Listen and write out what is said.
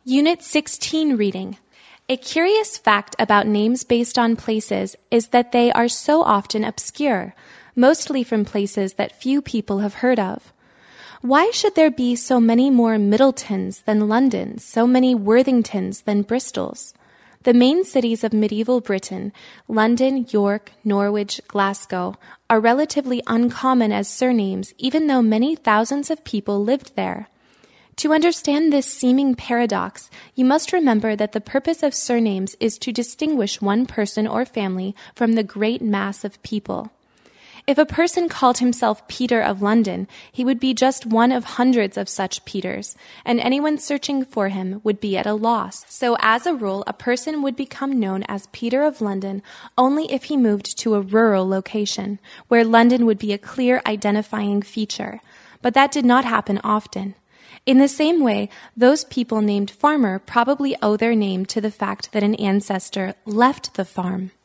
Unit 16 reading. A curious fact about names based on places is that they are so often obscure, mostly from places that few people have heard of. Why should there be so many more Middletons than Londons, so many Worthingtons than Bristols? The main cities of medieval Britain, London, York, Norwich, Glasgow, are relatively uncommon as surnames, even though many thousands of people lived there. To understand this seeming paradox, you must remember that the purpose of surnames is to distinguish one person or family from the great mass of people. If a person called himself Peter of London, he would be just one of hundreds of such Peters, and anyone searching for him would be at a loss. So as a rule, a person would become known as Peter of London only if he moved to a rural location, where London would be a clear identifying feature. But that did not happen often. In the same way, those people named Farmer probably owe their name to the fact that an ancestor left the farm.